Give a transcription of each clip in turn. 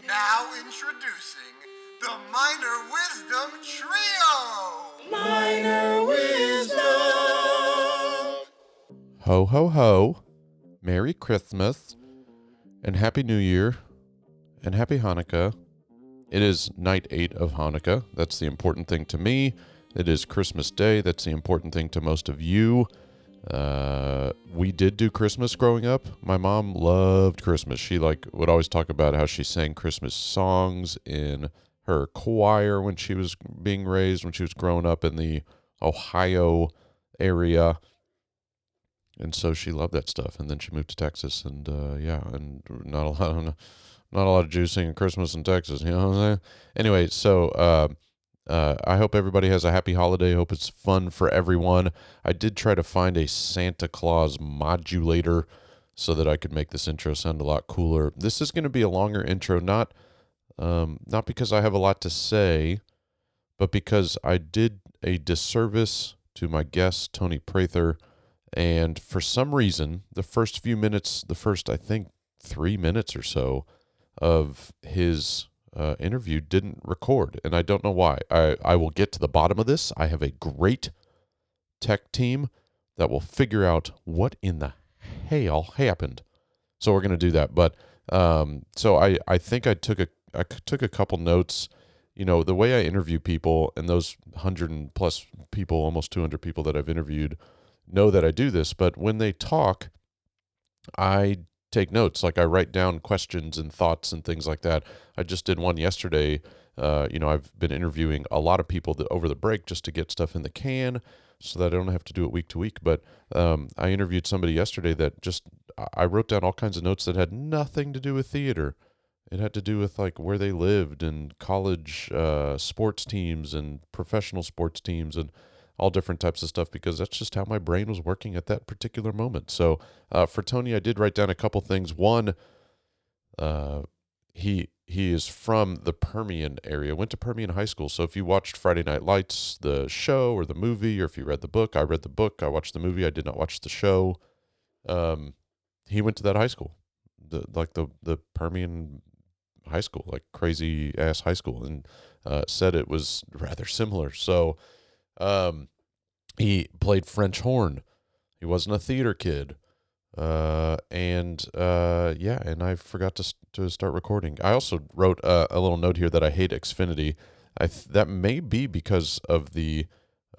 Now introducing the Minor Wisdom Trio! Minor Wisdom! Ho, ho, ho. Merry Christmas and Happy New Year and Happy Hanukkah. It is night 8 of Hanukkah. That's the important thing to me. It is Christmas Day. That's the important thing to most of you. We did do Christmas growing up. My mom loved Christmas. She would always talk about how she sang Christmas songs in her choir when she was being raised, when she was growing up in the Ohio area. And so she loved that stuff. And then she moved to Texas, and and not a lot of Jews singing Christmas in Texas. You know what I'm saying? Anyway, so I hope everybody has a happy holiday. I hope it's fun for everyone. I did try to find a Santa Claus modulator so that I could make this intro sound a lot cooler. This is going to be a longer intro, not because I have a lot to say, but because I did a disservice to my guest, Tony Prather. And for some reason, the first, I think, 3 minutes or so of his interview didn't record, and I don't know why. I will get to the bottom of this. I have a great tech team that will figure out what in the hell happened. So we're going to do that. But so I think I took a couple notes. You know, the way I interview people, and those 100 and plus people, almost 200 people that I've interviewed, know that I do this. But when they talk, I take notes. Like I write down questions and thoughts and things like that. I just did one yesterday. I've been interviewing a lot of people over the break just to get stuff in the can so that I don't have to do it week to week. But I interviewed somebody yesterday that I wrote down all kinds of notes that had nothing to do with theater. It had to do with like where they lived and college sports teams and professional sports teams and all different types of stuff, because that's just how my brain was working at that particular moment. So for Tony, I did write down a couple things. One, he is from the Permian area, went to Permian High School. So if you watched Friday Night Lights, the show or the movie, or if you read the book, I read the book, I watched the movie, I did not watch the show. He went to that high school, the Permian High School, like crazy ass high school, and said it was rather similar. So he played French horn. He wasn't a theater kid. And I forgot to start recording. I also wrote a little note here that I hate Xfinity. That may be because of the,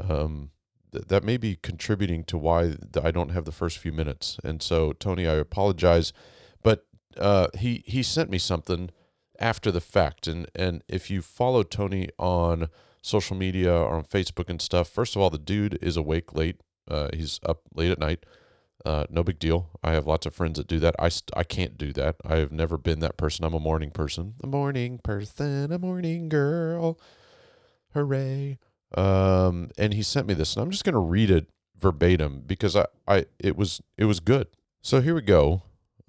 that may be contributing to why I don't have the first few minutes. And so, Tony, I apologize, but he sent me something after the fact. And if you follow Tony on social media or on Facebook and stuff, first of all, the dude is awake late. He's up late at night. No big deal. I have lots of friends that do that. I can't do that. I have never been that person. I'm a morning person. A morning person, a morning girl. Hooray. And he sent me this, and I'm just going to read it verbatim because it was good. So here we go.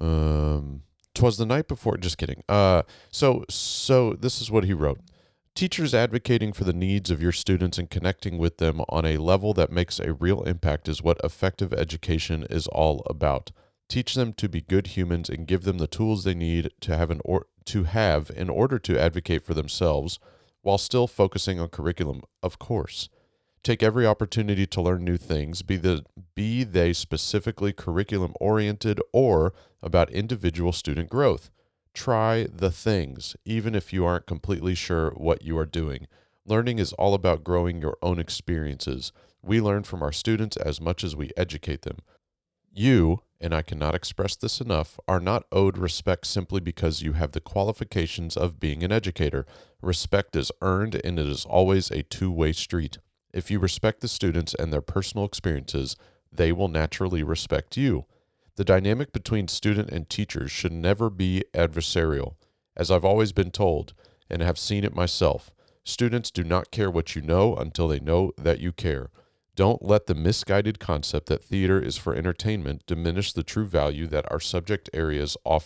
'Twas the night before, just kidding. So this is what he wrote. Teachers advocating for the needs of your students and connecting with them on a level that makes a real impact is what effective education is all about. Teach them to be good humans and give them the tools they need to have in order to advocate for themselves, while still focusing on curriculum, of course. Take every opportunity to learn new things, be they specifically curriculum-oriented or about individual student growth. Try the things, even if you aren't completely sure what you are doing. Learning is all about growing your own experiences. We learn from our students as much as we educate them. You, and I cannot express this enough, are not owed respect simply because you have the qualifications of being an educator. Respect is earned, and it is always a two-way street. If you respect the students and their personal experiences, they will naturally respect you. The dynamic between student and teachers should never be adversarial. As I've always been told, and have seen it myself, students do not care what you know until they know that you care. Don't let the misguided concept that theater is for entertainment diminish the true value that our subject area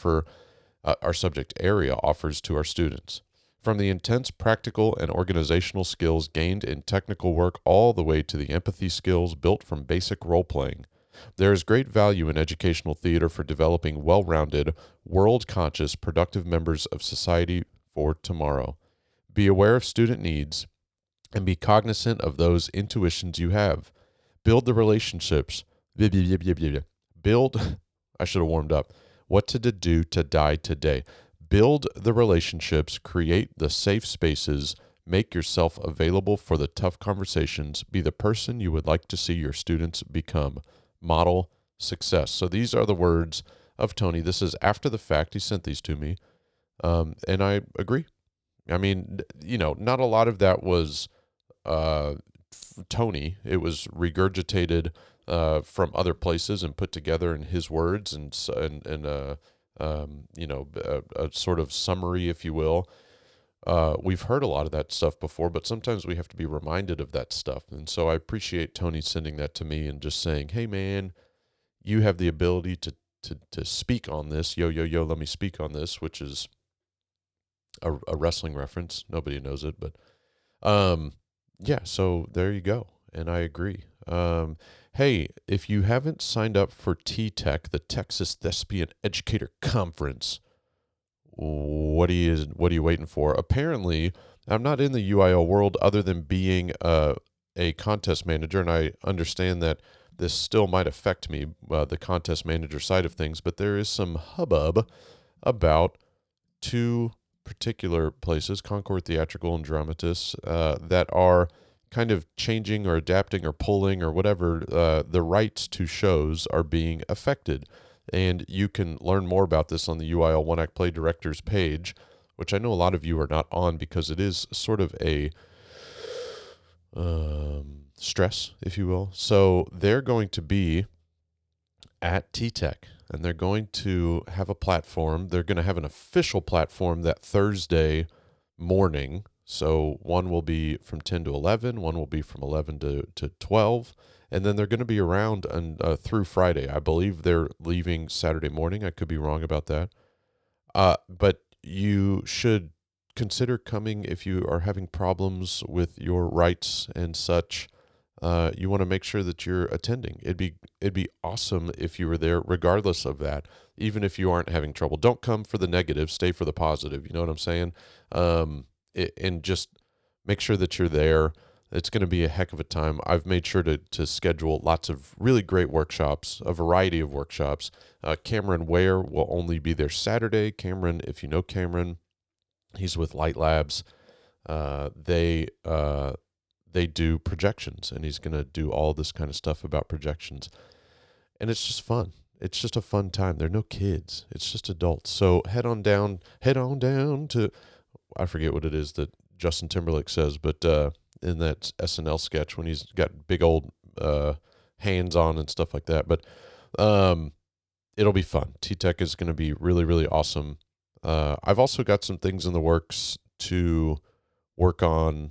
offers to our students. From the intense practical and organizational skills gained in technical work all the way to the empathy skills built from basic role-playing, there is great value in educational theater for developing well-rounded, world-conscious, productive members of society for tomorrow. Be aware of student needs and be cognizant of those intuitions you have. Build the relationships. Build, I should have warmed up. What to do to die today. Build the relationships, create the safe spaces, make yourself available for the tough conversations, be the person you would like to see your students become. Model success. So these are the words of Tony. This is after the fact. He sent these to me. And I agree. I mean, not a lot of that was Tony. It was regurgitated from other places and put together in his words and a sort of summary, if you will. We've heard a lot of that stuff before, but sometimes we have to be reminded of that stuff. And so I appreciate Tony sending that to me and just saying, hey, man, you have the ability to speak on this. Yo, let me speak on this, which is a wrestling reference. Nobody knows it, but yeah, so there you go. And I agree. Hey, if you haven't signed up for T-Tech, the Texas Thespian Educator Conference, what are you waiting for? Apparently, I'm not in the UIL world other than being a contest manager, and I understand that this still might affect me, the contest manager side of things, but there is some hubbub about two particular places, Concord Theatrical and Dramatists, that are kind of changing or adapting or pulling or whatever, the rights to shows are being affected. And you can learn more about this on the UIL One Act Play Directors page, which I know a lot of you are not on because it is sort of a stress, if you will. So they're going to be at T-Tech, and they're going to have a platform. They're going to have an official platform that Thursday morning. So one will be from 10 to 11, one will be from 11 to 12, and then they're going to be around through Friday. I believe they're leaving Saturday morning. I could be wrong about that. But you should consider coming if you are having problems with your rights and such. You want to make sure that you're attending. It'd be awesome if you were there regardless of that, even if you aren't having trouble. Don't come for the negative, stay for the positive. You know what I'm saying? And just make sure that you're there. It's going to be a heck of a time. I've made sure to schedule lots of really great workshops, a variety of workshops. Cameron Ware will only be there Saturday. Cameron, if you know Cameron, he's with Light Labs. They do projections, and he's going to do all this kind of stuff about projections. And it's just fun. It's just a fun time. There are no kids. It's just adults. So head on down to, I forget what it is that Justin Timberlake says, but in that SNL sketch when he's got big old hands on and stuff like that. But it'll be fun. T-Tech is going to be really, really awesome. I've also got some things in the works to work on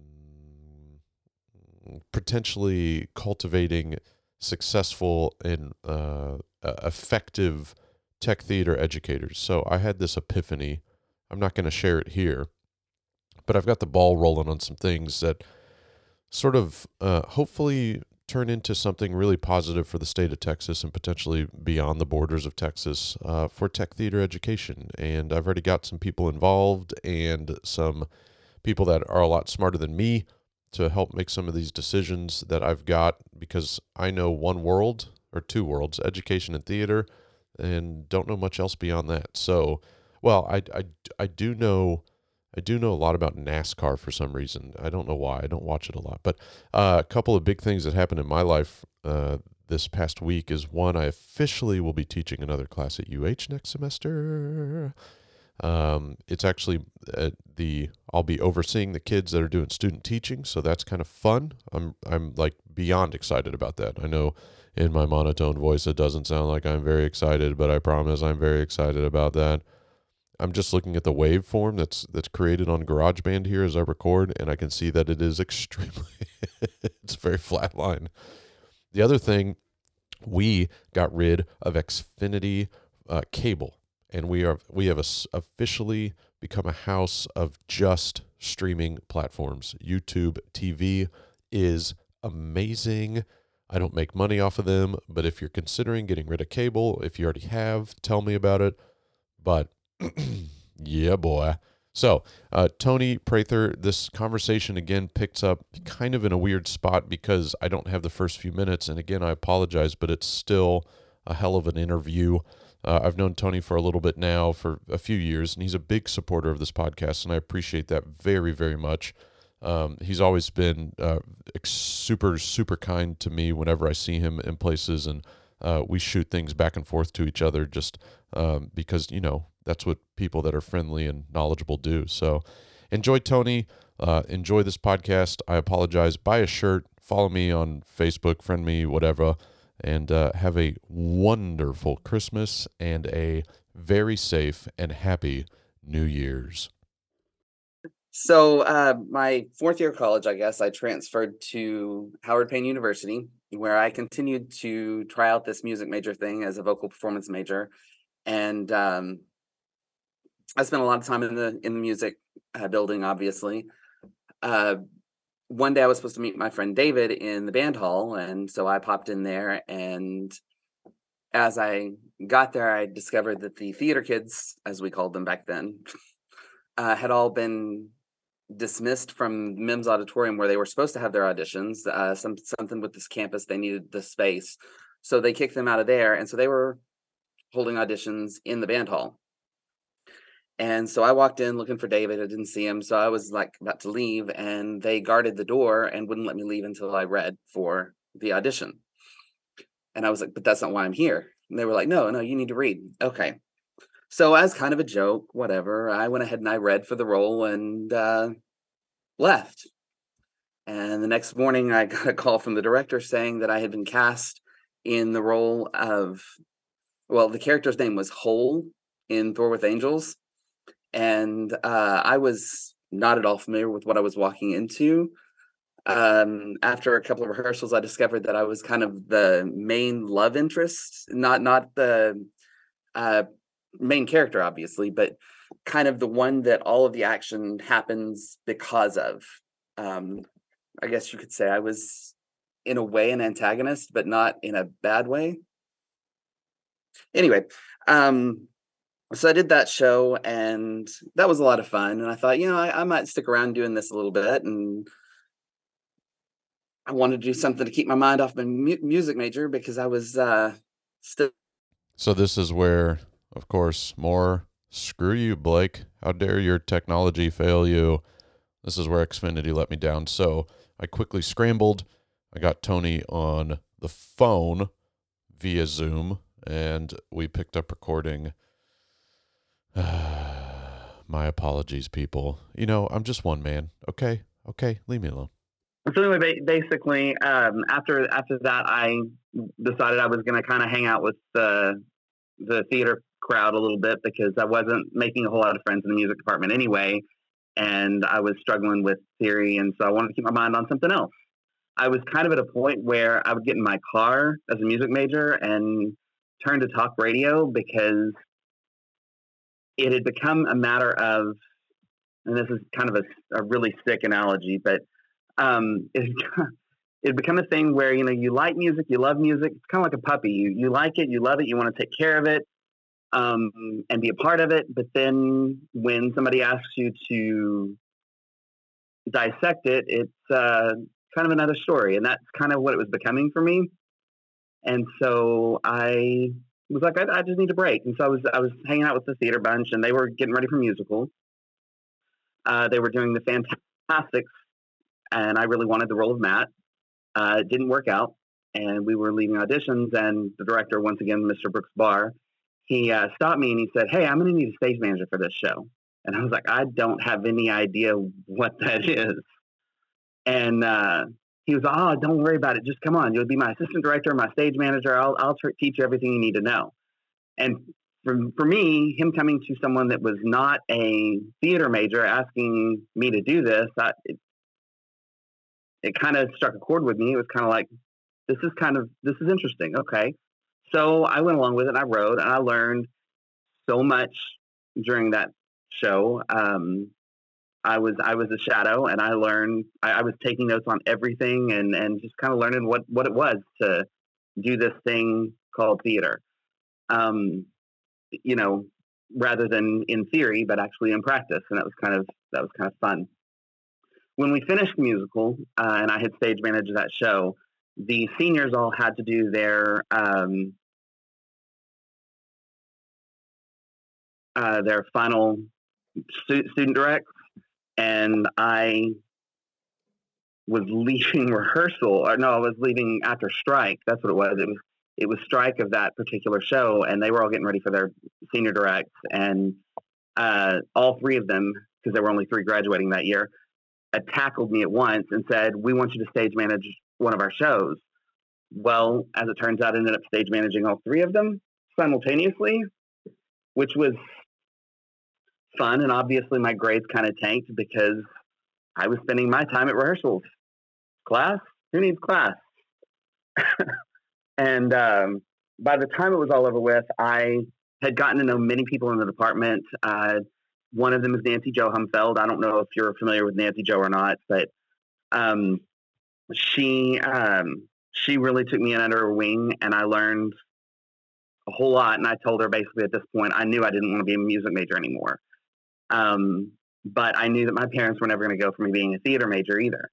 potentially cultivating successful and effective tech theater educators. So I had this epiphany. I'm not going to share it here, but I've got the ball rolling on some things that sort of hopefully turn into something really positive for the state of Texas and potentially beyond the borders of Texas for tech theater education. And I've already got some people involved and some people that are a lot smarter than me to help make some of these decisions that I've got, because I know one world or two worlds, education and theater, and don't know much else beyond that. So, well, I do know a lot about NASCAR for some reason. I don't know why. I don't watch it a lot. But a couple of big things that happened in my life this past week is, one, I officially will be teaching another class at UH next semester. It's actually I'll be overseeing the kids that are doing student teaching, so that's kind of fun. I'm like beyond excited about that. I know in my monotone voice it doesn't sound like I'm very excited, but I promise I'm very excited about that. I'm just looking at the waveform that's created on GarageBand here as I record, and I can see that it is extremely it's a very flat line. The other thing, we got rid of Xfinity cable. And we have officially become a house of just streaming platforms. YouTube TV is amazing. I don't make money off of them, but if you're considering getting rid of cable, if you already have, tell me about it. But yeah, boy, So, Tony Prather, this conversation again picks up kind of in a weird spot because I don't have the first few minutes. And again, I apologize, but it's still a hell of an interview. I've known Tony for a little bit now, for a few years, and he's a big supporter of this podcast, and I appreciate that very, very much. He's always been super, super kind to me whenever I see him in places, and we shoot things back and forth to each other just because, that's what people that are friendly and knowledgeable do. So enjoy, Tony. Enjoy this podcast. I apologize. Buy a shirt. Follow me on Facebook. Friend me, whatever. And have a wonderful Christmas and a very safe and happy New Year's. So my fourth year of college, I guess, I transferred to Howard Payne University, where I continued to try out this music major thing as a vocal performance major. And I spent a lot of time in the music building, obviously. One day I was supposed to meet my friend David in the band hall, and so I popped in there, and as I got there, I discovered that the theater kids, as we called them back then, had all been dismissed from Mims Auditorium, where they were supposed to have their auditions. Something with this campus, they needed the space, so they kicked them out of there, and so they were holding auditions in the band hall. And so I walked in looking for David. I didn't see him, so I was like about to leave, and they guarded the door and wouldn't let me leave until I read for the audition. And I was like, but that's not why I'm here. And they were like, no, you need to read. Okay. So as kind of a joke, whatever, I went ahead and I read for the role and left. And the next morning I got a call from the director saying that I had been cast in the role of, well, the character's name was Hole in Thor with Angels. And I was not at all familiar with what I was walking into. After a couple of rehearsals, I discovered that I was kind of the main love interest, not the main character, obviously, but kind of the one that all of the action happens because of. I guess you could say I was, in a way, an antagonist, but not in a bad way. Anyway, so I did that show, and that was a lot of fun. And I thought, I might stick around doing this a little bit. And I wanted to do something to keep my mind off my music major because I was still. So this is where, of course, more screw you, Blake. How dare your technology fail you? This is where Xfinity let me down. So I quickly scrambled. I got Tony on the phone via Zoom, and we picked up recording. My apologies, people. I'm just one man. Okay, leave me alone. So anyway, basically, after that, I decided I was going to kind of hang out with the theater crowd a little bit because I wasn't making a whole lot of friends in the music department anyway, and I was struggling with theory, and so I wanted to keep my mind on something else. I was kind of at a point where I would get in my car as a music major and turn to talk radio because it had become a matter of, and this is kind of a really sick analogy, but it become a thing where, you like music, you love music. It's kind of like a puppy. You like it, you love it, you want to take care of it and be a part of it. But then when somebody asks you to dissect it, it's kind of another story. And that's kind of what it was becoming for me. And so I was like, I just need a break. And so I was hanging out with the theater bunch, and they were getting ready for musical. They were doing the Fantastics, and I really wanted the role of Matt. It didn't work out, and we were leaving auditions, and the director, once again, Mr. Brooks Barr, he stopped me and he said, hey, I'm going to need a stage manager for this show. And I was like, I don't have any idea what that is. And he was like, oh, don't worry about it. Just come on. You'll be my assistant director, my stage manager. I'll teach you everything you need to know. And for me, him coming to someone that was not a theater major asking me to do this, it kind of struck a chord with me. It was kind of like, this is interesting. Okay. So I went along with it, and I wrote, and I learned so much during that show. I was a shadow, and I learned, I was taking notes on everything and just kind of learning what it was to do this thing called theater. rather than in theory, but actually in practice. And that was kind of fun. When we finished the musical, and I had stage managed that show, the seniors all had to do their final student directs, and I was leaving rehearsal, or no, I was leaving after strike. That's what it was. It was strike of that particular show, and they were all getting ready for their senior directs, and all three of them, because there were only 3 graduating that year, tackled me at once and said, "We want you to stage manage one of our shows." Well, as it turns out, I ended up stage managing all 3 of them simultaneously, which was fun. And obviously my grades kind of tanked because I was spending my time at rehearsals. Class? Who needs class? And by the time it was all over with, I had gotten to know many people in the department. One of them is Nancy Jo Humfeld. I don't know if you're familiar with Nancy Jo or not, but she really took me in under her wing, and I learned a whole lot. And I told her basically at this point, I knew I didn't want to be a music major anymore. But I knew that my parents were never going to go for me being a theater major either.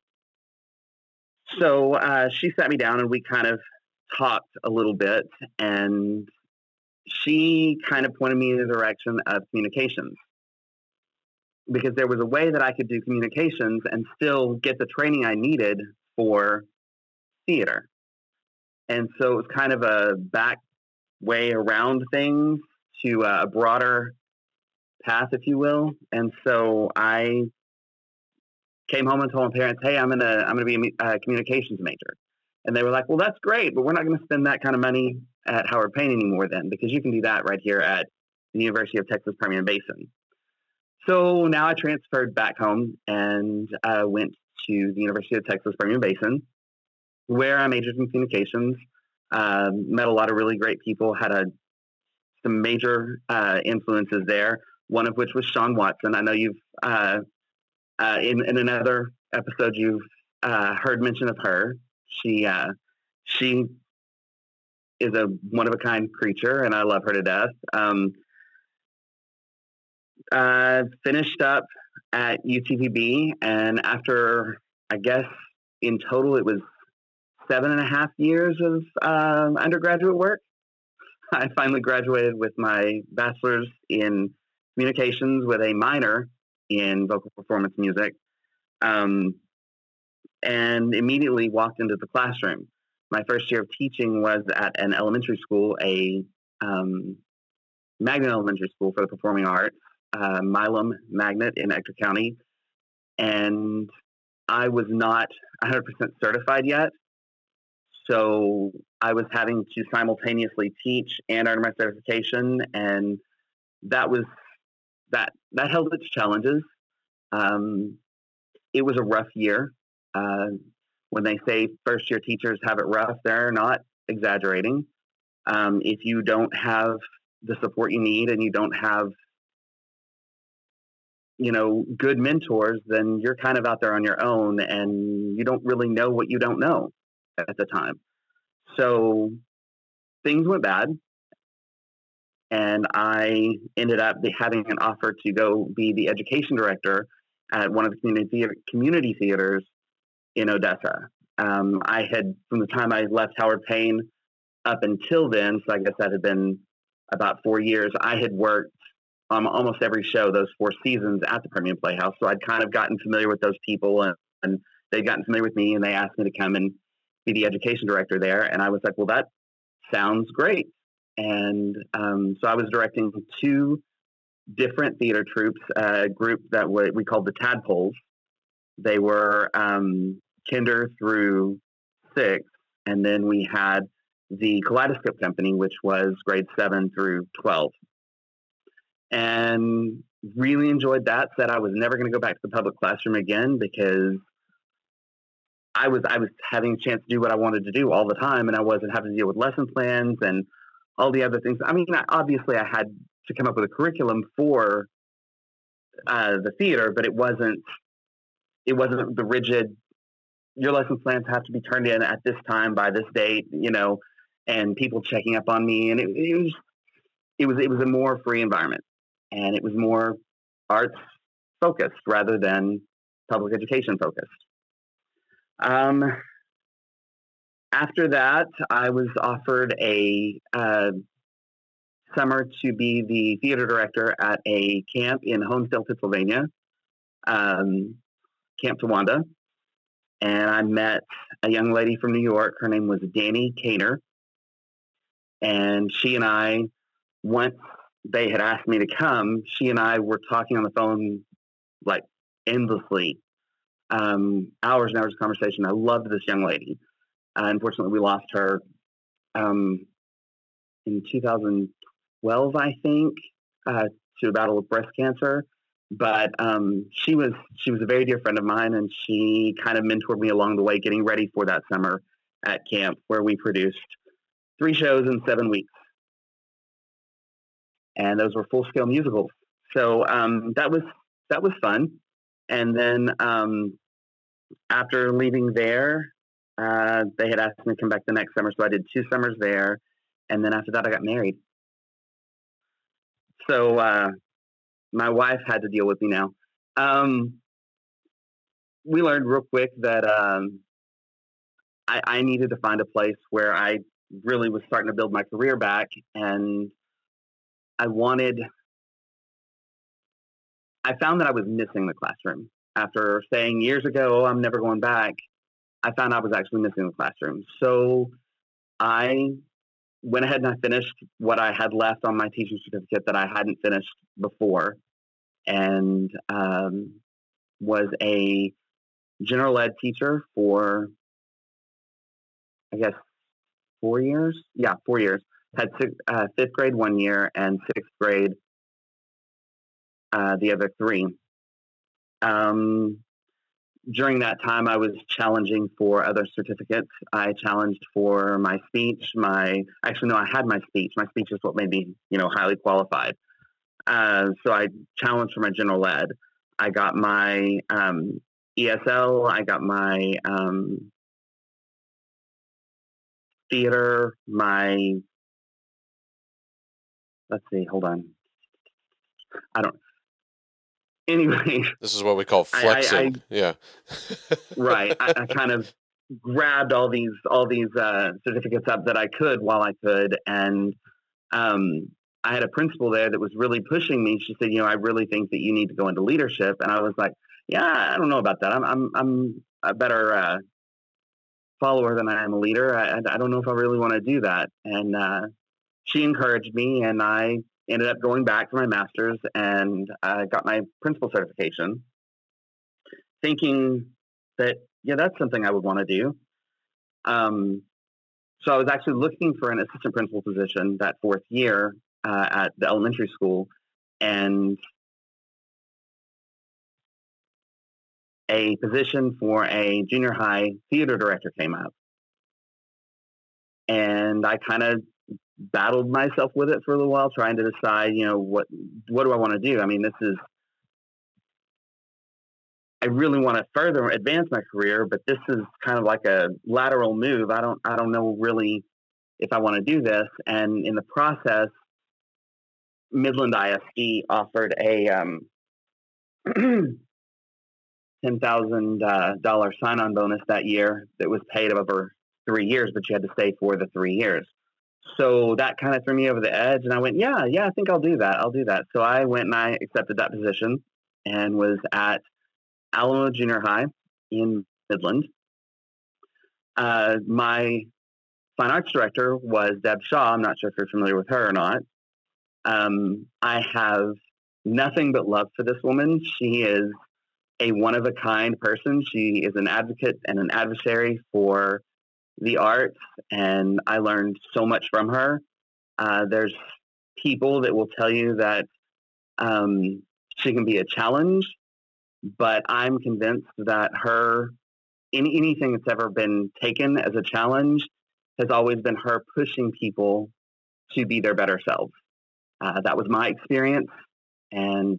So she sat me down and we kind of talked a little bit, and she kind of pointed me in the direction of communications, because there was a way that I could do communications and still get the training I needed for theater. And so it was kind of a back way around things to a broader path, if you will. And so I came home and told my parents, "Hey, I'm gonna be a communications major." And they were like, "Well, that's great, but we're not going to spend that kind of money at Howard Payne anymore then, because you can do that right here at the University of Texas Permian Basin." So now I transferred back home and went to the University of Texas Permian Basin, where I majored in communications, met a lot of really great people, had some major influences there, one of which was Sean Watson. I know you've, in another episode, you've heard mention of her. She is a one-of-a-kind creature, and I love her to death. Finished up at UTPB, and after, I guess, in total, it was 7.5 years of undergraduate work, I finally graduated with my bachelor's in communications with a minor in vocal performance music, and immediately walked into the classroom. My first year of teaching was at an elementary school, a magnet elementary school for the performing arts, Milam Magnet in Ector County. And I was not 100% certified yet. So I was having to simultaneously teach and earn my certification. And that held its challenges. It was a rough year. When they say first-year teachers have it rough, they're not exaggerating. If you don't have the support you need and you don't have, good mentors, then you're kind of out there on your own, and you don't really know what you don't know at the time. So things went bad, and I ended up having an offer to go be the education director at one of the community theaters in Odessa. I had, from the time I left Howard Payne up until then, so I guess that had been about 4 years, I had worked on almost every show those 4 seasons at the Permian Playhouse. So I'd kind of gotten familiar with those people, and they'd gotten familiar with me, and they asked me to come and be the education director there. And I was like, well, that sounds great. And so I was directing 2 different theater troupes, a group that we called the Tadpoles. They were kinder through 6th, and then we had the Kaleidoscope Company, which was grades 7 through 12. And really enjoyed that. Said I was never going to go back to the public classroom again, because I was having a chance to do what I wanted to do all the time, and I wasn't having to deal with lesson plans and all the other things. I mean, obviously I had to come up with a curriculum for the theater, but it wasn't the rigid, your lesson plans have to be turned in at this time by this date, and people checking up on me. And it was a more free environment. and it was more arts focused rather than public education focused. After that, I was offered a summer to be the theater director at a camp in Honesdale, Pennsylvania, Camp Tawanda. And I met a young lady from New York. Her name was Danny Kaner. And she and I, once they had asked me to come, she and I were talking on the phone like endlessly, hours and hours of conversation. I loved this young lady. Unfortunately, we lost her in 2012, I think, to a battle with breast cancer. But she was a very dear friend of mine, and she kind of mentored me along the way, getting ready for that summer at camp, where we produced 3 shows in 7 weeks, and those were full-scale musicals. So that was fun. And then after leaving there, they had asked me to come back the next summer, so I did 2 summers there, and then after that, I got married. So my wife had to deal with me now. We learned real quick that I needed to find a place where I really was starting to build my career back, and I found that I was missing the classroom. After saying years ago, I'm never going back, I found I was actually missing the classroom. So I went ahead and I finished what I had left on my teaching certificate that I hadn't finished before, and was a general ed teacher for, I guess, 4 years. Yeah, 4 years. Had 5th grade 1 year and 6th grade the other 3. During that time, I was challenging for other certificates. I challenged for my speech. I had my speech. My speech is what made me, highly qualified. So I challenged for my general ed. I got my ESL. I got my theater. Let's see. Hold on. Anyway, this is what we call flexing. Yeah. Right. I kind of grabbed all these certificates up that I could while I could, and I had a principal there that was really pushing me. She said, I really think that you need to go into leadership, and I was like, yeah, I don't know about that. I'm a better follower than I am a leader. I don't know if I really want to do that. And she encouraged me, and I ended up going back for my master's and got my principal certification, thinking that, that's something I would want to do. So I was actually looking for an assistant principal position that 4th year at the elementary school, and a position for a junior high theater director came up. And I kind of battled myself with it for a little while, trying to decide, what do I want to do? I mean, I really want to further advance my career, but this is kind of like a lateral move. I don't know really if I want to do this. And in the process, Midland ISD offered a $10,000 sign-on bonus that year that was paid over 3 years, but you had to stay for the 3 years. So that kind of threw me over the edge, and I went, yeah, I think I'll do that. So I went and I accepted that position and was at Alamo Junior High in Midland. My fine arts director was Deb Shaw. I'm not sure if you're familiar with her or not. I have nothing but love for this woman. She is a one-of-a-kind person. She is an advocate and an adversary for the arts, and I learned so much from her. There's people that will tell you that she can be a challenge, but I'm convinced that anything that's ever been taken as a challenge has always been her pushing people to be their better selves. That was my experience, and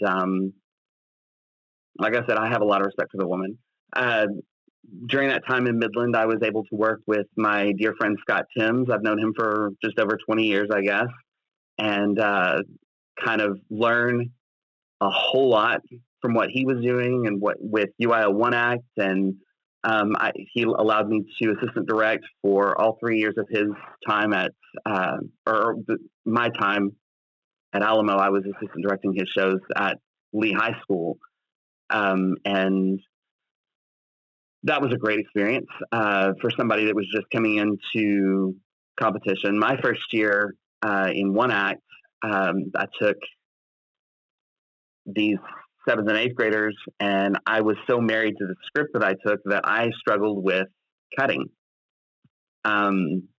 like I said, I have a lot of respect for the woman. During that time in Midland, I was able to work with my dear friend Scott Timms. I've known him for just over 20 years, I guess, and kind of learn a whole lot from what he was doing and what with UIL One Act, and he allowed me to assistant direct for all 3 years of his time at my time at Alamo. I was assistant directing his shows at Lee High School, and that was a great experience for somebody that was just coming into competition. My first year in One Act, I took these 7th and 8th graders, and I was so married to the script that I took that I struggled with cutting. I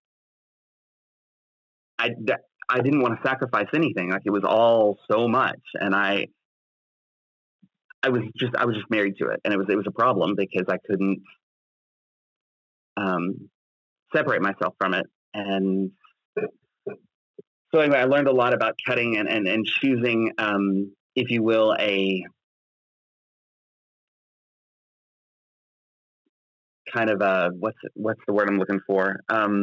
didn't want to sacrifice anything. Like, it was all so much, and I was just married to it, and it was a problem because I couldn't separate myself from it. And so anyway, I learned a lot about cutting and choosing, if you will, a kind of a, what's the word I'm looking for?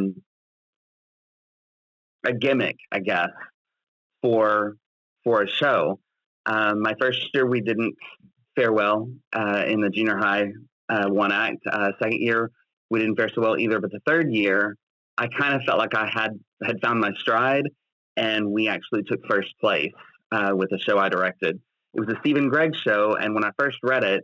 A gimmick, I guess, for a show. My first year, we didn't fare well in the junior high One Act. Second year, we didn't fare so well either. But the third year, I kind of felt like I had found my stride, and we actually took first place with a show I directed. It was a Stephen Gregg show, and when I first read it,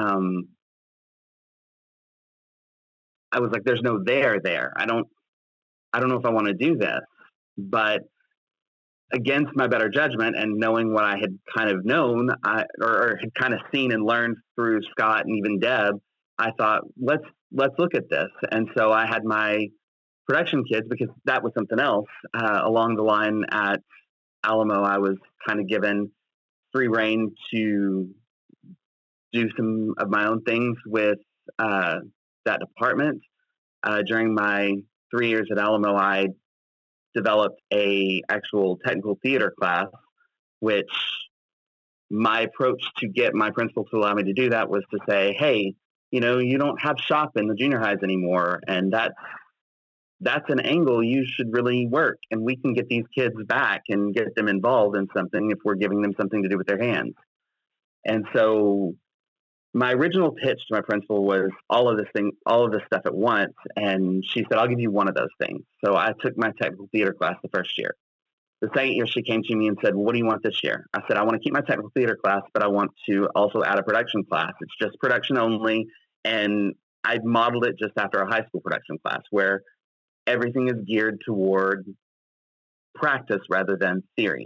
I was like, "There's no there. I don't know if I want to do this." But against my better judgment and knowing what I had kind of known, or had kind of seen and learned through Scott and even Deb, I thought, let's look at this. And so I had my production kids, because that was something else. Along the line at Alamo, I was kind of given free reign to do some of my own things with that department. During my 3 years at Alamo, I developed a actual technical theater class, which my approach to get my principal to allow me to do that was to say, hey, you don't have shop in the junior highs anymore, and that's an angle you should really work, and we can get these kids back and get them involved in something if we're giving them something to do with their hands. And so my original pitch to my principal was all of this stuff at once. And she said, I'll give you one of those things. So I took my technical theater class the first year. The second year, she came to me and said, well, what do you want this year? I said, I want to keep my technical theater class, but I want to also add a production class. It's just production only. And I modeled it just after a high school production class where everything is geared toward practice rather than theory.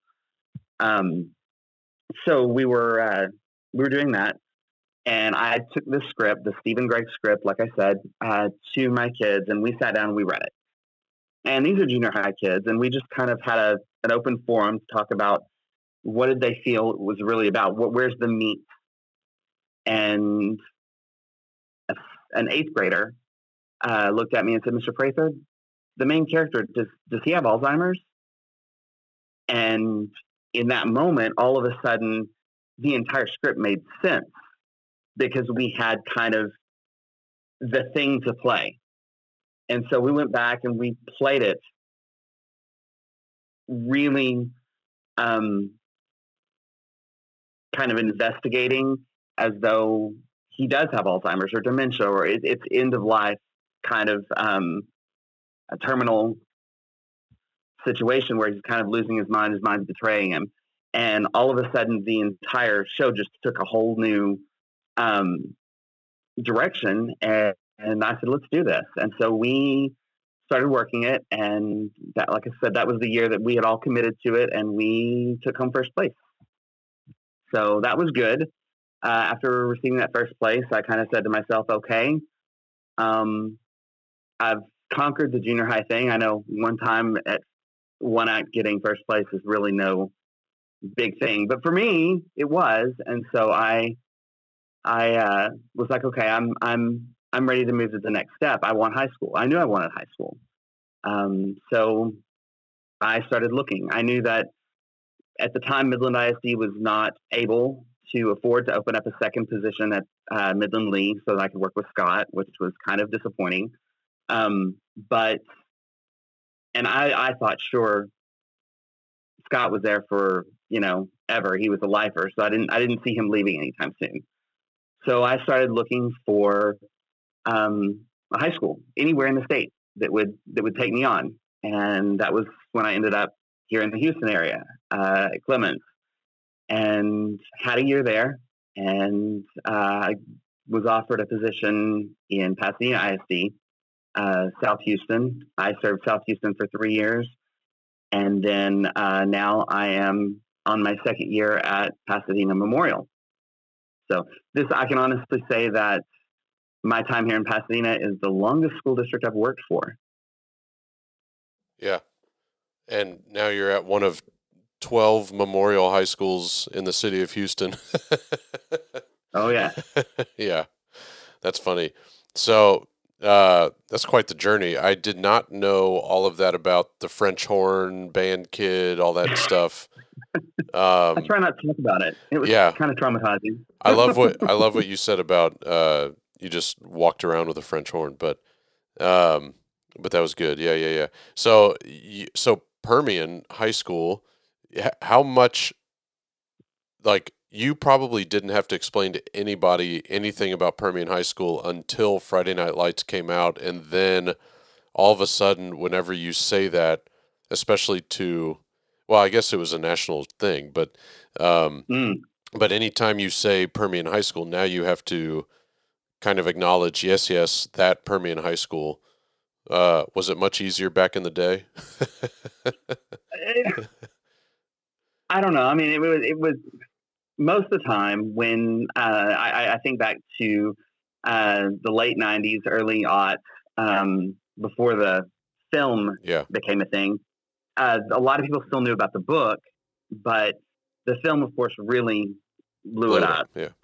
So we were doing that. And I took the script, the Stephen Gregg script, like I said, to my kids, and we sat down and we read it. And these are junior high kids, and we just kind of had an open forum to talk about what did they feel it was really about, where's the meat. And an 8th grader looked at me and said, Mr. Prather, the main character, does he have Alzheimer's? And in that moment, all of a sudden, the entire script made sense, because we had kind of the thing to play. And so we went back and we played it really kind of investigating as though he does have Alzheimer's or dementia, or it's end of life kind of a terminal situation where he's kind of losing his mind's betraying him. And all of a sudden, the entire show just took a whole new direction, and I said, let's do this. And so we started working it, and that, like I said, that was the year that we had all committed to it, and we took home first place. So that was good. After receiving that first place, I kind of said to myself, okay, I've conquered the junior high thing. I know one time at One Act getting first place is really no big thing, but for me it was. And so I was like, okay, I'm ready to move to the next step. I want high school. I knew I wanted high school. So I started looking. I knew that at the time, Midland ISD was not able to afford to open up a second position at Midland Lee so that I could work with Scott, which was kind of disappointing. But I thought, sure, Scott was there for, ever. He was a lifer, so I didn't see him leaving anytime soon. So I started looking for a high school anywhere in the state that would take me on, and that was when I ended up here in the Houston area at Clemens, and had a year there, and I was offered a position in Pasadena ISD, South Houston. I served South Houston for 3 years, and then now I am on my second year at Pasadena Memorial. So I can honestly say that my time here in Pasadena is the longest school district I've worked for. Yeah. And now you're at one of 12 memorial high schools in the city of Houston. Oh, yeah. Yeah. That's funny. So that's quite the journey. I did not know all of that about the French horn, band kid, all that stuff. I try not to talk about it. It was kind of traumatizing. I love what you said about you just walked around with a French horn, but that was good. Yeah. So Permian High School, how much, like, you probably didn't have to explain to anybody anything about Permian High School until Friday Night Lights came out, and then all of a sudden, whenever you say that, especially to, well, I guess it was a national thing, but anytime you say Permian High School, now you have to kind of acknowledge, yes, that Permian High School. Was it much easier back in the day? I don't know. I mean, it was most of the time when I think back to the late 90s, early aughts, before the film became a thing. A lot of people still knew about the book, but the film, of course, really blew it up. Yeah.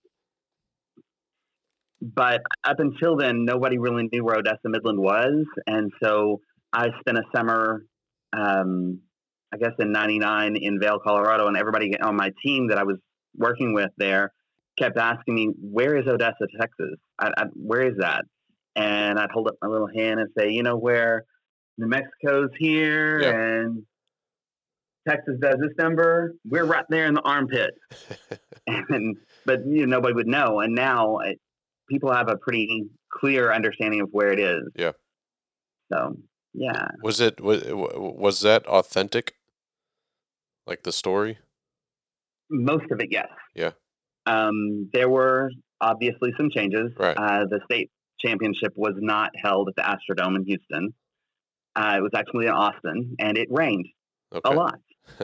But up until then, nobody really knew where Odessa Midland was. And so I spent a summer, I guess in 99 in Vail, Colorado, and everybody on my team that I was working with there kept asking me, where is Odessa, Texas? Where is that? And I'd hold up my little hand and say, where New Mexico's here and Texas does this number. We're right there in the armpit. But nobody would know. And now people have a pretty clear understanding of where it is. Yeah. So, yeah. Was that authentic? Like the story? Most of it, yes. Yeah. There were obviously some changes. Right. The state championship was not held at the Astrodome in Houston. It was actually in Austin, and it rained a lot.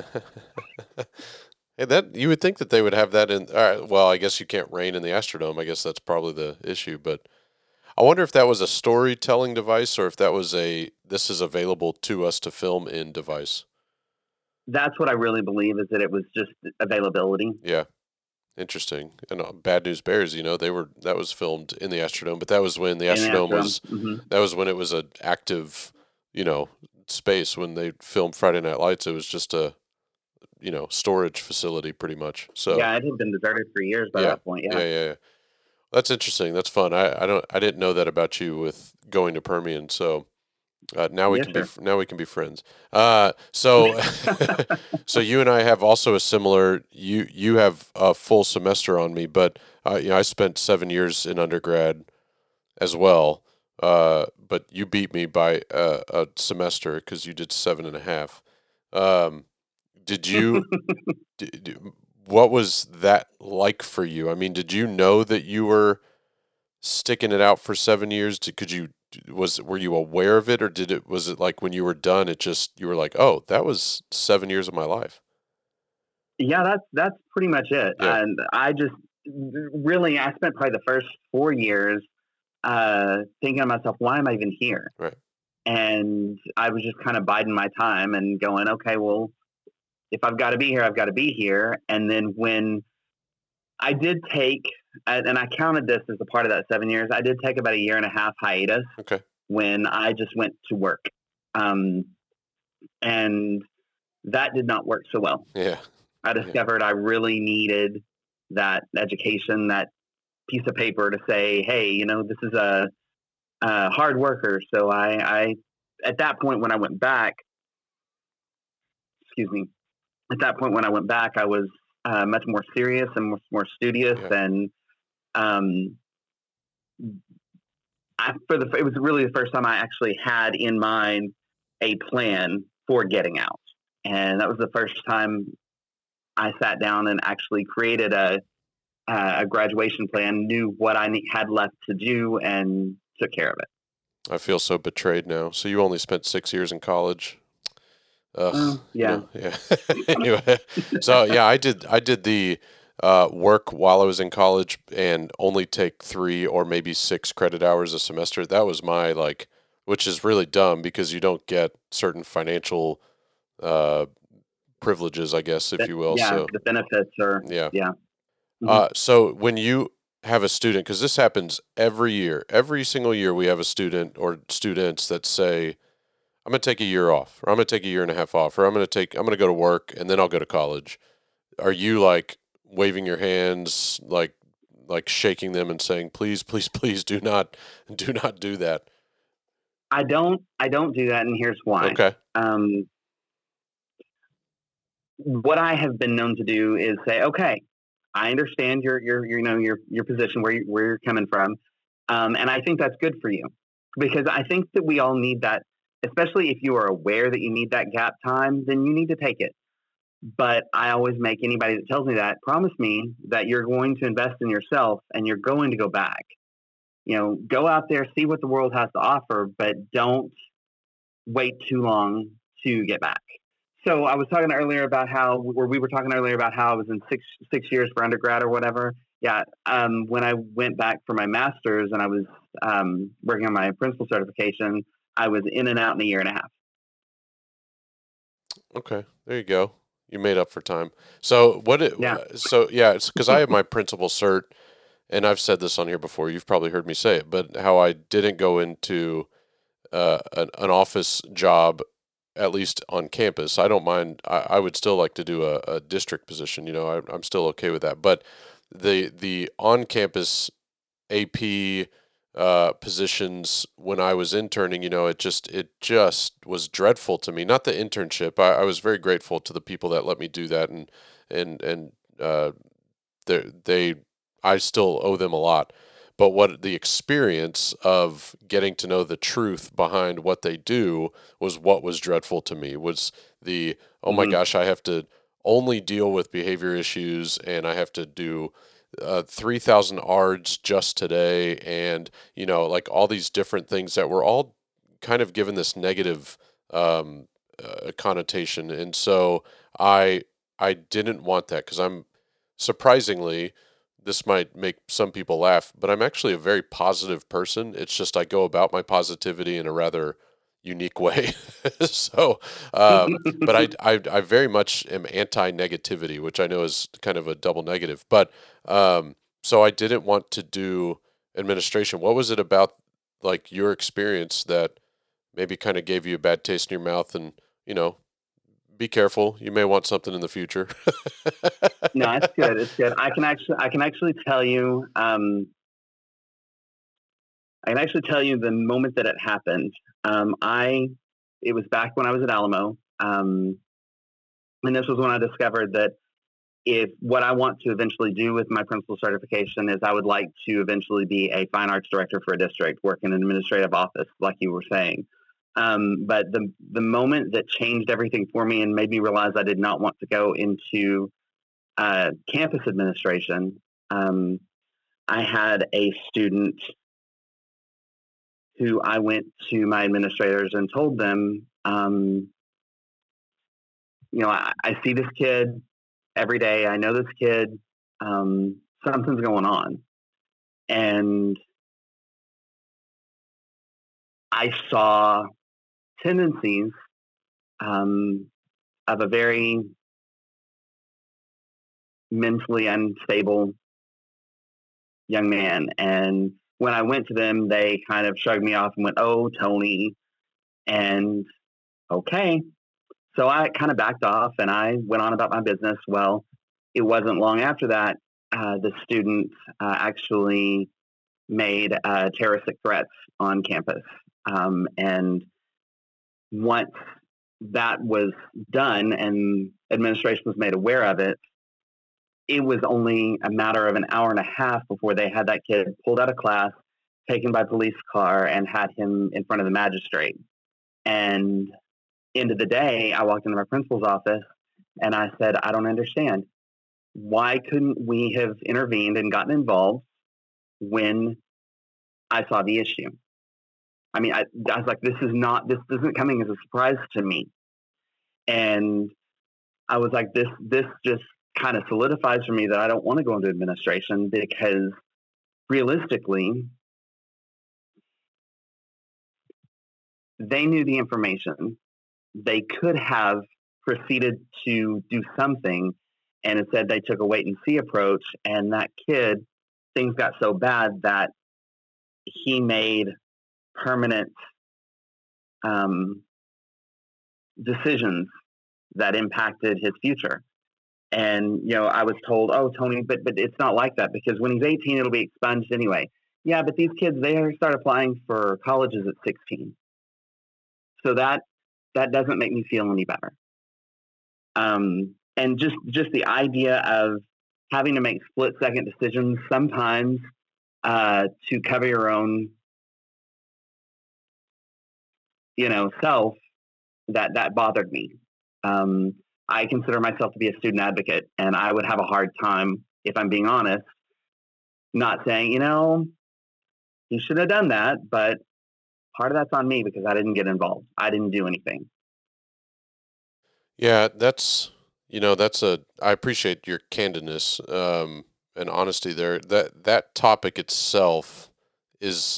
Hey, that you would think that they would have that in. All right, well, I guess you can't rain in the Astrodome. I guess that's probably the issue. But I wonder if that was a storytelling device or if that was this is available to us to film in device. That's what I really believe, is that it was just availability. Yeah. Interesting. And Bad News Bears, that was filmed in the Astrodome, but that was when the Astrodome was, that was when it was an active, space. When they filmed Friday Night Lights, it was just a, storage facility pretty much. So yeah, it had been deserted for years by that point. Yeah. That's interesting. That's fun. I didn't know that about you with going to Permian. So now we can be friends. So you and I have also a similar. You have a full semester on me, but I spent 7 years in undergrad as well. But you beat me by a semester because you did 7.5. Did you? What was that like for you? I mean, did you know that you were sticking it out for 7 years? Were you aware of it, or was it like when you were done, you were like, oh, that was 7 years of my life? Yeah, that's pretty much it. Yeah. And I just really, I spent probably the first 4 years thinking to myself, why am I even here? Right. And I was just kind of biding my time and going, okay, well, if I've got to be here, I've got to be here. And then when I did take, and I counted this as a part of that 7 years, I did take about 1.5 years hiatus. Okay. When I just went to work. And that did not work so well. Yeah. I discovered I really needed that education, that piece of paper to say, hey, this is a hard worker. So I at that point, when I went back, at that point, when I went back, I was much more serious and much more studious. Yeah. And it was really the first time I actually had in mind a plan for getting out. And that was the first time I sat down and actually created a graduation plan, knew what I had left to do, and took care of it. I feel so betrayed now. So you only spent 6 years in college. Yeah. Yeah. Anyway, so yeah, I did the work while I was in college and only take 3 or maybe 6 credit hours a semester. That was my which is really dumb because you don't get certain financial privileges, I guess, if you will. Yeah, so the benefits are. yeah. Mm-hmm. So when you have a student, because this happens every year, every single year, we have a student or students that say, I'm going to take a year off, or I'm going to take a year and a half off, or I'm going to go to work and then I'll go to college. Are you waving your hands, like shaking them and saying, please, please, please do not do that? I don't do that. And here's why. Okay. What I have been known to do is say, okay, I understand your position, where you're coming from. And I think that's good for you, because I think that we all need that, especially if you are aware that you need that gap time, then you need to take it. But I always make anybody that tells me that promise me that you're going to invest in yourself and you're going to go back. Go out there, see what the world has to offer, but don't wait too long to get back. So I was talking earlier about how I was in six years for undergrad or whatever. Yeah. When I went back for my master's and I was working on my principal certification, I was in and out in a year and a half. Okay, there you go. You made up for time. So it's because I have my principal cert, and I've said this on here before. You've probably heard me say it, but how I didn't go into an office job, at least on campus. I don't mind. I would still like to do a district position. I'm still okay with that. But the on-campus AP positions when I was interning, it just was dreadful to me. Not the internship. I was very grateful to the people that let me do that, and I still owe them a lot. But what the experience of getting to know the truth behind what they do was what was dreadful to me. Was the, oh my gosh, I have to only deal with behavior issues, and I have to do 3,000 ARDs just today, and all these different things that were all kind of given this negative connotation. And so I didn't want that, because I'm surprisingly, this might make some people laugh, but I'm actually a very positive person. It's just I go about my positivity in a rather unique way. So, but I very much am anti-negativity, which I know is kind of a double negative. But so I didn't want to do administration. What was it about your experience that maybe kind of gave you a bad taste in your mouth? And be careful. You may want something in the future. No, it's good. It's good. I can actually tell you. I can actually tell you the moment that it happened. It was back when I was at Alamo, and this was when I discovered that if what I want to eventually do with my principal certification is I would like to eventually be a fine arts director for a district, work in an administrative office, like you were saying. But the moment that changed everything for me and made me realize I did not want to go into campus administration, I had a student who I went to my administrators and told them, I see this kid every day. I know this kid. Something's going on. And I saw tendencies of a very mentally unstable young man. And when I went to them, they kind of shrugged me off and went, "Oh, Tony." And okay. So I kind of backed off and I went on about my business. Well, it wasn't long after that, the student actually made terroristic threats on campus. And once that was done and administration was made aware of it, it was only a matter of an hour and a half before they had that kid pulled out of class, taken by police car, and had him in front of the magistrate. And end of the day, I walked into my principal's office and I said, I don't understand. Why couldn't we have intervened and gotten involved when I saw the issue? I mean, I was like, this isn't coming as a surprise to me. And I was like, this just kind of solidifies for me that I don't want to go into administration, because realistically, they knew the information. They could have proceeded to do something, and instead they took a wait and see approach. And that kid, things got so bad that he made permanent decisions that impacted his future. And, you know, I was told, oh, Tony, but it's not like that, because when he's 18, it'll be expunged anyway. Yeah, but these kids, they start applying for colleges at 16. So that doesn't make me feel any better. And just the idea of having to make split-second decisions sometimes to cover your own, you know, self, that bothered me. I consider myself to be a student advocate, and I would have a hard time, if I'm being honest, not saying, you know, you should have done that, but part of that's on me because I didn't get involved. I didn't do anything. Yeah, I appreciate your candidness and honesty there. That topic itself is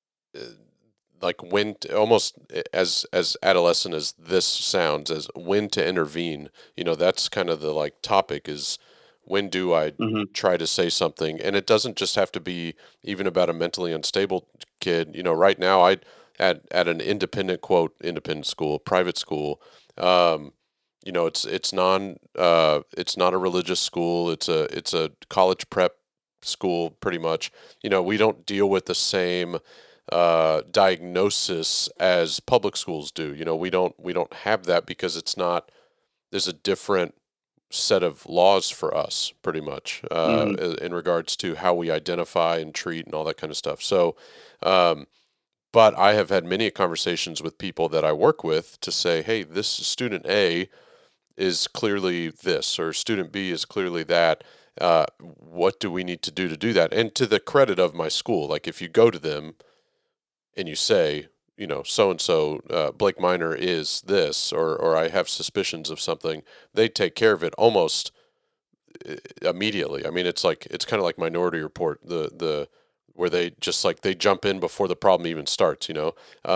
like almost as adolescent as this sounds, as when to intervene. You know, that's kind of the like topic is, when do I try to say something? And it doesn't just have to be even about a mentally unstable kid. You know, right now at an independent school, private school, you know, it's not a religious school. It's a college prep school, pretty much. You know, we don't deal with the same diagnosis as public schools do. You know, we don't have that because there's a different set of laws for us, pretty much, in regards to how we identify and treat and all that kind of stuff. So, but I have had many conversations with people that I work with to say, hey, this student A is clearly this, or student B is clearly that. What do we need to do that? And to the credit of my school, like if you go to them and you say, you know, so-and-so, Blake Minor is this, or I have suspicions of something, they take care of it almost immediately. I mean, it's kind of like Minority Report, where they just like, they jump in before the problem even starts, you know?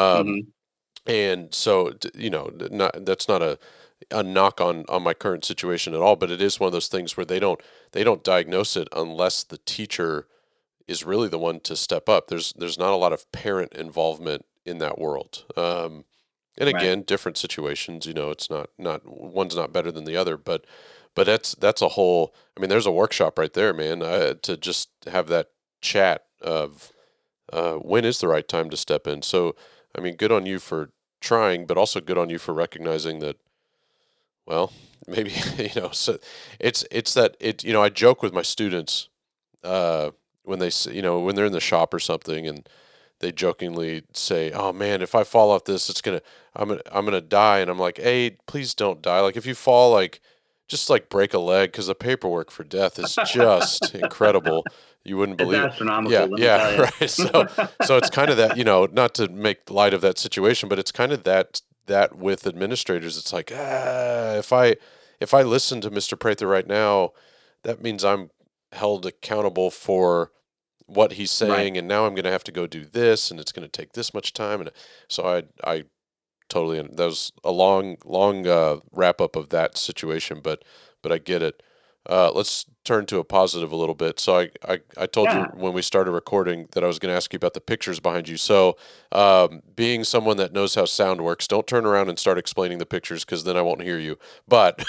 And so, you know, that's not a knock on my current situation at all, but it is one of those things where they don't diagnose it unless the teacher is really the one to step up. There's not a lot of parent involvement in that world. And again, different situations, you know, it's not one's not better than the other, but that's a whole, I mean, there's a workshop right there, man, to just have that chat of when is the right time to step in. So, I mean, good on you for trying, but also good on you for recognizing that, well, maybe, you know, so it's that it, you know, I joke with my students, when they, you know, when they're in the shop or something and they jokingly say, oh man, if I fall off this, I'm going to die. And I'm like, hey, please don't die. Like if you fall, like just like break a leg, cause the paperwork for death is just incredible. You wouldn't believe it's astronomical. Yeah. Right. So it's kind of that, you know, not to make light of that situation, but it's kind of that with administrators, it's like, if I listen to Mr. Prather right now, that means I'm held accountable for what he's saying, and now I'm going to have to go do this, and it's going to take this much time, and so I totally, that was a long wrap up of that situation, but I get it. Let's turn to a positive a little bit. So I told you when we started recording that I was going to ask you about the pictures behind you. So being someone that knows how sound works, don't turn around and start explaining the pictures, because then I won't hear you. But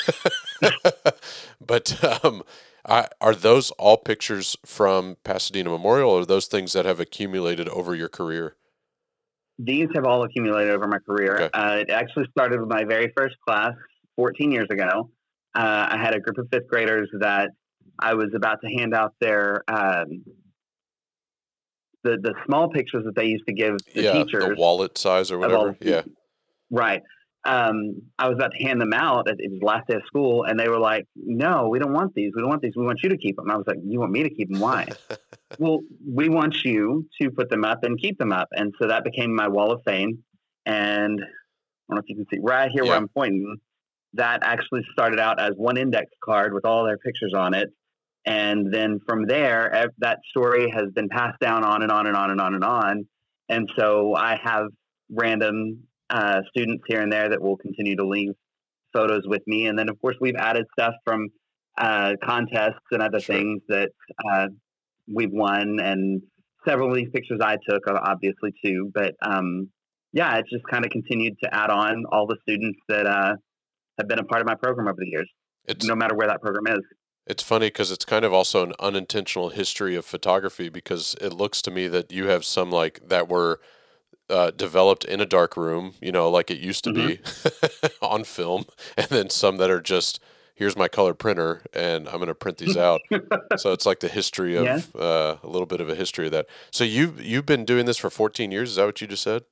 are those all pictures from Pasadena Memorial, or are those things that have accumulated over your career? These have all accumulated over my career. Okay. It actually started with my very first class 14 years ago. I had a group of fifth graders that I was about to hand out their the small pictures that they used to give the teachers. The wallet size or whatever. Yeah. Right. I was about to hand them out. It was the last day of school, and they were like, "No, we don't want these. We don't want these. We want you to keep them." I was like, "You want me to keep them? Why?" Well, we want you to put them up and keep them up. And so that became my wall of fame. And I don't know if you can see right here where I'm pointing. That actually started out as one index card with all their pictures on it. And then from there, that story has been passed down on and on and on and on and on. And so I have random students here and there that will continue to leave photos with me. And then, of course, we've added stuff from contests and other things that we've won. And several of these pictures I took, obviously, too. But, it's just kind of continued to add on all the students that have been a part of my program over the years, no matter where that program is. It's funny because it's kind of also an unintentional history of photography, because it looks to me that you have some like that were developed in a dark room, like it used to be on film, and then some that are just, here's my color printer and I'm going to print these out. So it's like the history of a little bit of a history of that. So you've been doing this for 14 years. Is that what you just said?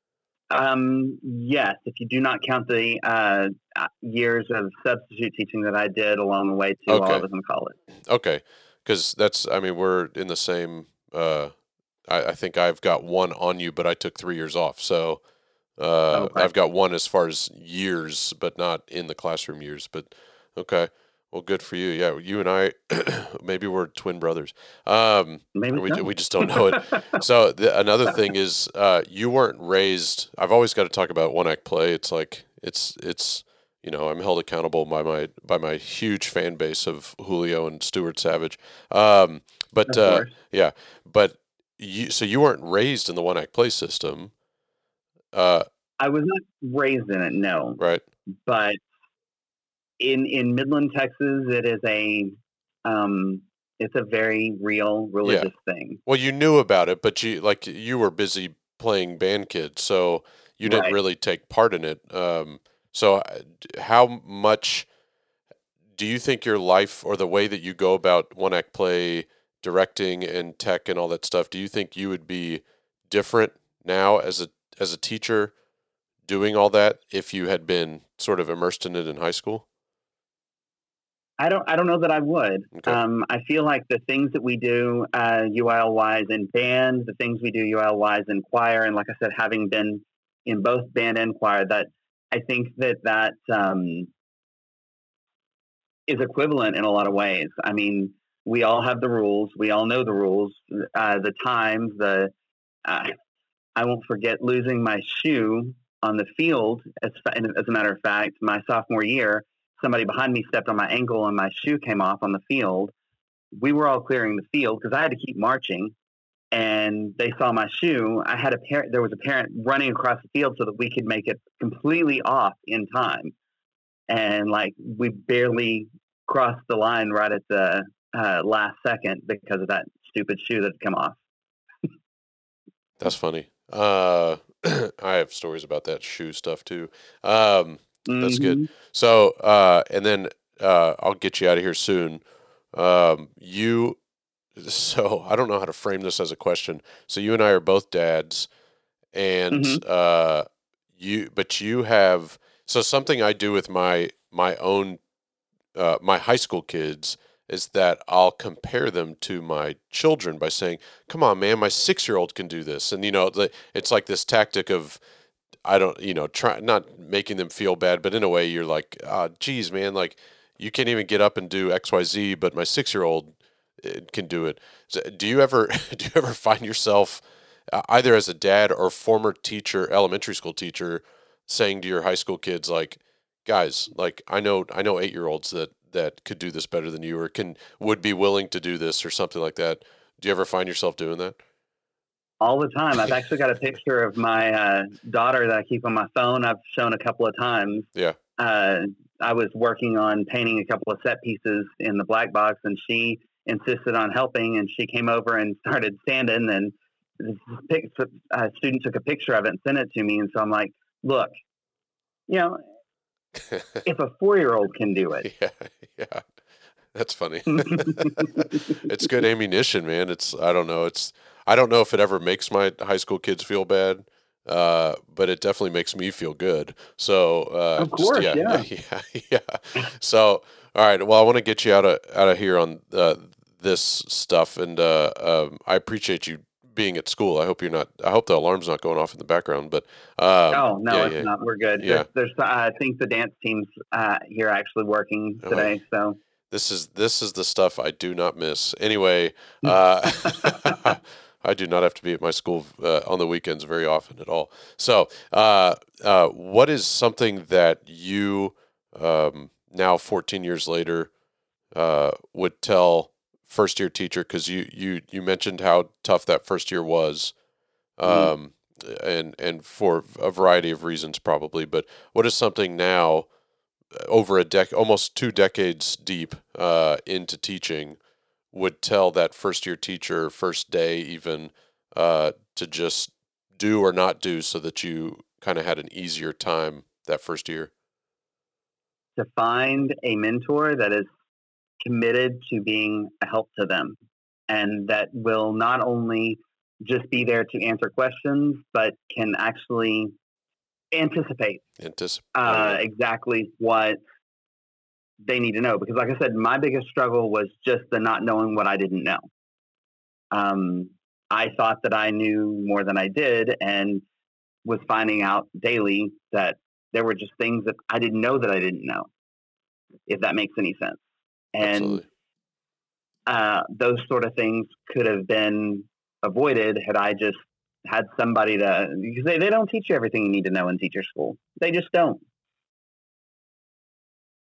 Yes, if you do not count the years of substitute teaching that I did along the way too, while I was in college. Okay, because we're in the same. I think I've got one on you, but I took 3 years off, so I've got one as far as years, but not in the classroom years. But okay. Well, good for you. Yeah, you and I, maybe we're twin brothers. Maybe we just don't know it. So another thing is, you weren't raised. I've always got to talk about one act play. It's like it's I'm held accountable by my huge fan base of Julio and Stuart Savage. But you weren't raised in the one act play system. I was not raised in it, no. Right. But in Midland, Texas, it is it's a very real religious thing. Well, you knew about it, but you were busy playing band kids, so you didn't really take part in it. So how much do you think your life or the way that you go about one act play, directing and tech and all that stuff, do you think you would be different now as a teacher doing all that if you had been sort of immersed in it in high school? I don't know that I would. Okay. I feel like the things that we do UIL-wise in band, the things we do UIL-wise in choir, and like I said, having been in both band and choir, that I think that is equivalent in a lot of ways. I mean, we all have the rules. We all know the rules, the times, I won't forget losing my shoe on the field. As a matter of fact, my sophomore year, somebody behind me stepped on my ankle and my shoe came off on the field. We were all clearing the field because I had to keep marching, and they saw my shoe. There was a parent running across the field so that we could make it completely off in time. And we barely crossed the line right at the last second because of that stupid shoe that had come off. That's funny. I have stories about that shoe stuff too. That's good. So, and then I'll get you out of here soon. So I don't know how to frame this as a question. So you and I are both dads, and you have, so something I do with my own my high school kids is that I'll compare them to my children by saying, "Come on, man, my 6-year-old can do this," and it's like this tactic of, I don't, try not making them feel bad, but in a way you're like, geez, man, like you can't even get up and do XYZ, but my 6-year-old can do it. So do you ever find yourself either as a dad or former teacher, elementary school teacher, saying to your high school kids, like, guys, like I know 8-year-olds that could do this better than you, or would be willing to do this or something like that? Do you ever find yourself doing that? All the time. I've actually got a picture of my daughter that I keep on my phone. I've shown a couple of times. Yeah. I was working on painting a couple of set pieces in the black box, and she insisted on helping, and she came over and started standing, and a student took a picture of it and sent it to me. And so I'm like, look, if a 4-year-old can do it. Yeah. That's funny. It's good ammunition, man. I don't know if it ever makes my high school kids feel bad, but it definitely makes me feel good. So, of course, yeah. So, all right. Well, I want to get you out of here on this stuff, and I appreciate you being at school. I hope the alarm's not going off in the background, but no, it's not. We're good. Yeah. There's I think the dance team's here actually working today. So this is the stuff I do not miss. Anyway, I do not have to be at my school on the weekends very often at all. So, what is something that you now 14 years later would tell first year teacher, because you mentioned how tough that first year was, and for a variety of reasons probably, but what is something now over almost 2 decades deep into teaching would tell that first year teacher, first day even, to just do or not do so that you kind of had an easier time that first year? To find a mentor that is committed to being a help to them, and that will not only just be there to answer questions, but can actually anticipate exactly what they need to know. Because like I said, my biggest struggle was just the not knowing what I didn't know. I thought that I knew more than I did, and was finding out daily that there were just things that I didn't know that I didn't know, if that makes any sense. And those sort of things could have been avoided had I just had somebody because they don't teach you everything you need to know in teacher school. They just don't.